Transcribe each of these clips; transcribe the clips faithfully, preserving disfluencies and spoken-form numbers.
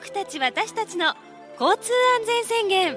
僕たち私たちの交通安全宣言。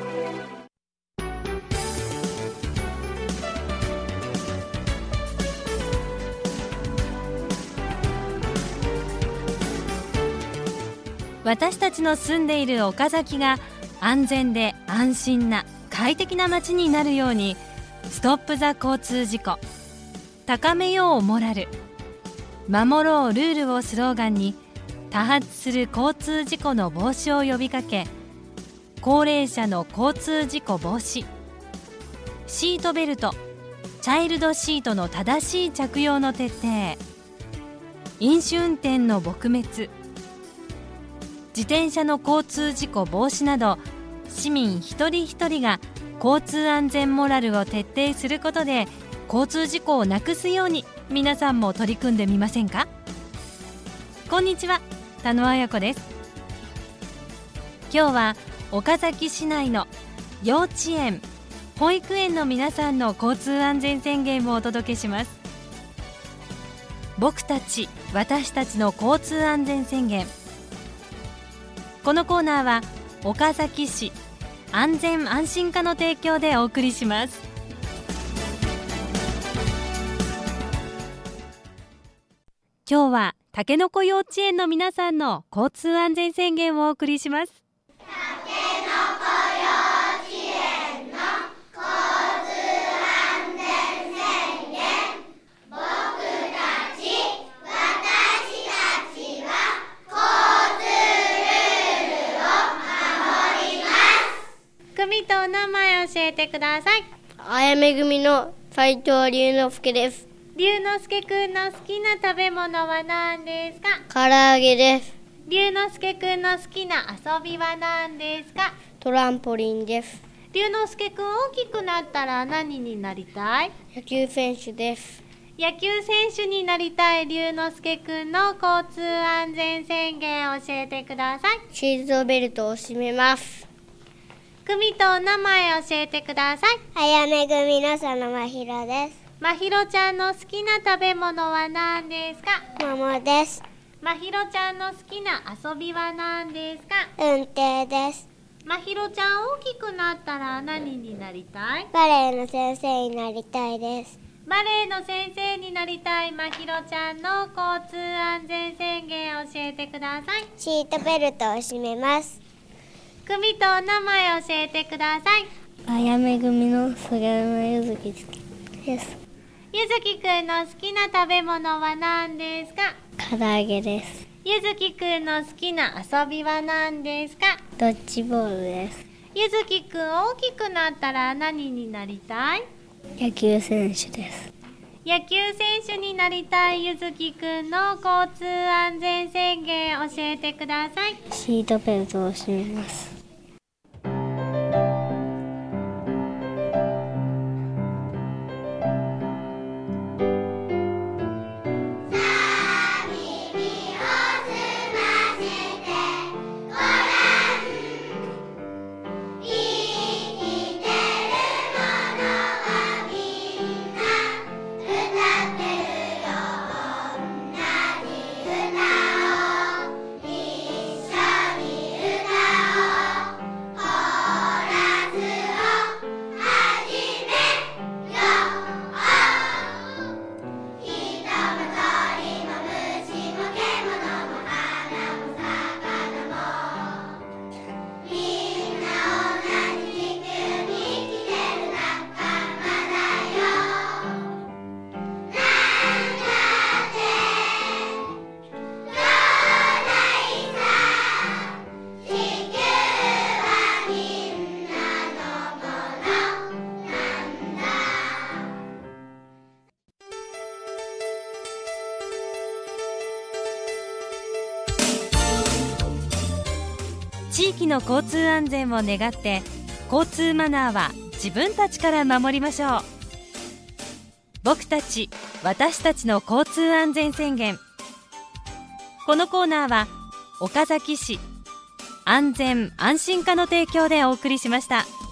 私たちの住んでいる岡崎が安全で安心な快適な街になるように、ストップザ交通事故、高めようモラル、守ろうルールをスローガンに多発する交通事故の防止を呼びかけ、高齢者の交通事故防止、シートベルト、チャイルドシートの正しい着用の徹底、飲酒運転の撲滅、自転車の交通事故防止など、市民一人一人が交通安全モラルを徹底することで交通事故をなくすように、皆さんも取り組んでみませんか？こんにちは、田野彩子です。今日は岡崎市内の幼稚園、保育園の皆さんの交通安全宣言をお届けします。僕たち私たちの交通安全宣言。このコーナーは岡崎市安全安心課の提供でお送りします。今日はたけのこ幼稚園の皆さんの交通安全宣言をお送りします。 たけのこ幼稚園の交通安全宣言。僕たち私たちは交通ルールを守ります。 組とお名前教えてください。 あやめ組の斉藤龍之介です。 龍之介くんの好きな食べ物は何ですか？ 唐揚げです。 龍之介くんの好きな遊びは何ですか？ トランポリンです。 龍之介くん大きくなったら何になりたい？ 野球選手です。 野球選手になりたい龍之介くんの交通安全宣言を教えてください。 シートベルトを締めます。 組とお名前教えてください。 あやめ組の佐野真宙です。 まひろちゃんの好きな食べ物は何ですか？ 桃です。 まひろちゃんの好きな遊びは何ですか？ 運転です。 まひろちゃん大きくなったら何になりたい？ バレエの先生になりたいです。 バレエの先生になりたいまひろちゃんの交通安全宣言を教えてください。 シートベルトを締めます。 組とお名前教えてください。 あやめ組の菅山ゆずきです。 ゆずきくんの好きな食べ物は何ですか？ 唐揚げです。 ゆずきくんの好きな遊びは何ですか？ ドッジボールです。 ゆずきくん大きくなったら何になりたい？ 野球選手です。 野球選手になりたいゆずきくんの交通安全宣言教えてください。 シートベルトを締めます。 地域の交通安全を願って、交通マナーは自分たちから守りましょう。僕たち私たちの交通安全宣言。このコーナーは岡崎市安全安心課の提供でお送りしました。